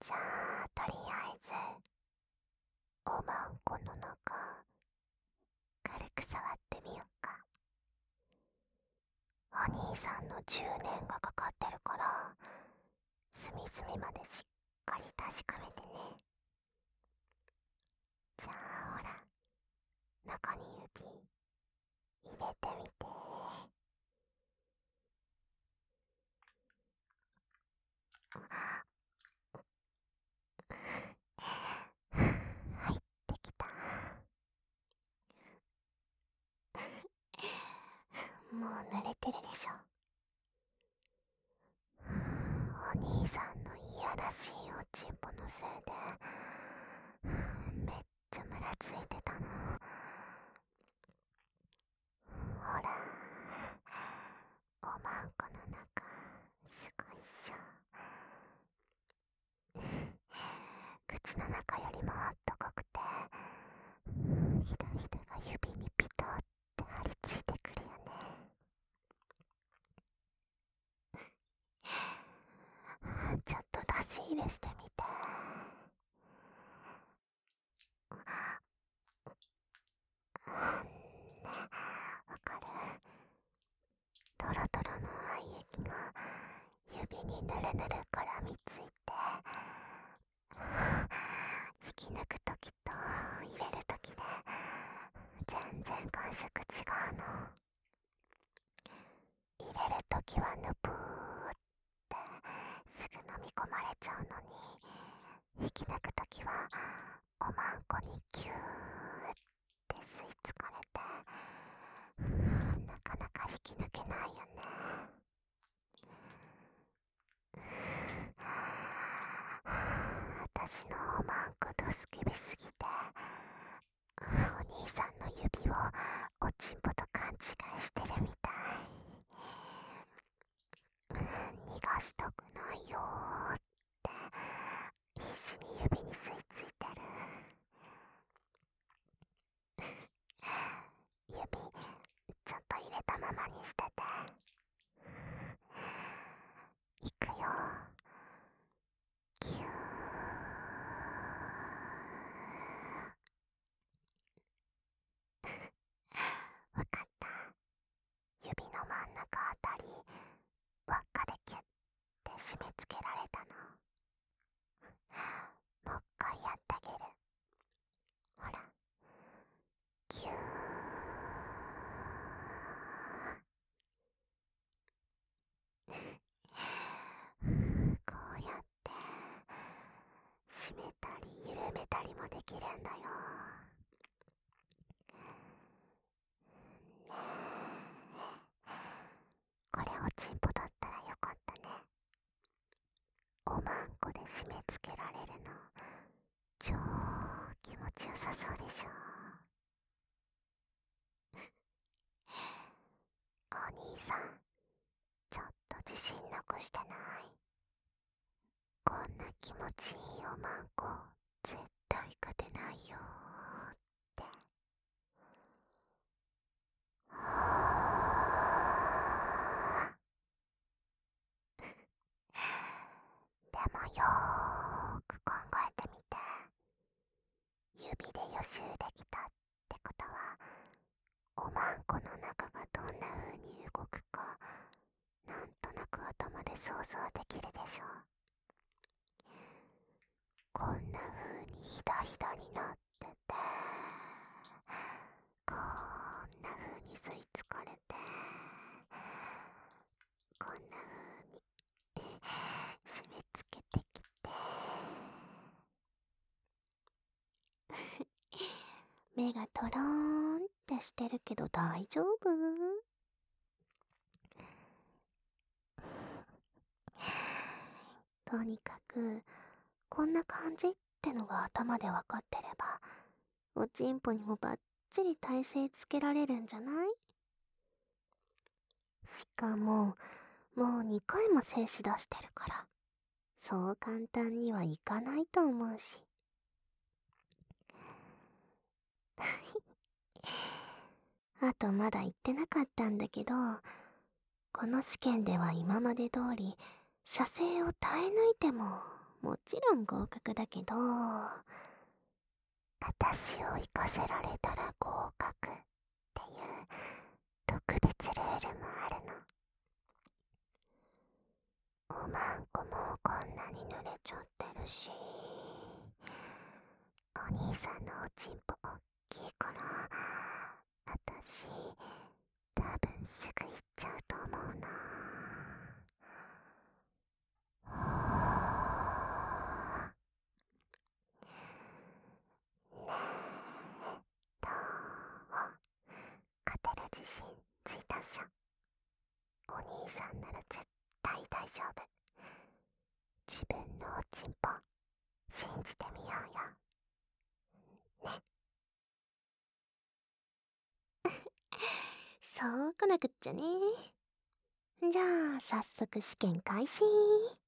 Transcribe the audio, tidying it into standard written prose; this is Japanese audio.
じゃあ、とりあえず、おまんこの中、軽く触ってみよっか。お兄さんの10年がかかってるから、隅々までしっかり確かめてね。じゃあほら、中に指入れてみて。入ってきた。もう濡れてるでしょ。お兄さんのいやらしいおちんぽのせいでめっちゃムラついてたの。ほら、おまんこの中すごいっしょ。口の中よりもあったかくて、ひだひだが指にピタって張り付いてくるよね。ちょっと出し入れしてみて。ね、わかる？トロトロの愛液が指にぬるぬる絡みついて、引き抜くときと入れるときで全然感触違うの。入れるときはぬぷーってすぐ飲み込まれちゃうのに、引き抜くときはおまんこにキューって吸い付かれて、なかなか引き抜けないよね。私のおまんこドスケベすぎて、お兄さんの指をおちんぽと勘違いしてるみたい。逃がしたくないよーって必死に指に吸い付いてる。指ちょっと入れたままにしてて。いくよ。キュー。わかった。指の真ん中あたり輪っかでキュッて締め付けられたの。もう一回やってあげる。ほら、キュー。こうやって締めたり緩めたりもできるんだよ。ねえ、これおちんぽだったらよかったね。おまんこで締め付けられるの超気持ちよさそうでしょ。お兄さん、ちょっと自信なくしてない？こんな気持ちいいおまんこ絶対勝てないよーって。でもよーく考えてみて。指で予習できたってことは、おまんこの中がどんな風に動くかなんとなく頭で想像できるでしょ。こんな風にひだひだになってて、こんな風に吸い付かれて、こんな風に締め付けてきて、目がトローンってしてるけど大丈夫？とにかくこんな感じってのが頭で分かってれば、おちんぽにもバッチリ体勢つけられるんじゃない？しかももう2回も精子出してるから、そう簡単にはいかないと思うし。あとまだ言ってなかったんだけど、この試験では今まで通り射精を耐え抜いてももちろん合格だけど、私を行かせられたら合格っていう特別ルールもあるの。おまんこもこんなに濡れちゃってるし、お兄さんのおちんぽおっきいから、私多分すぐ行っちゃうと思うな。ねえ、どう？勝てる自信ついたっしょ。お兄さんなら絶対大丈夫。自分のおちんぽ信じてみようよ。ね。そうこなくっちゃね。じゃあ早速試験開始。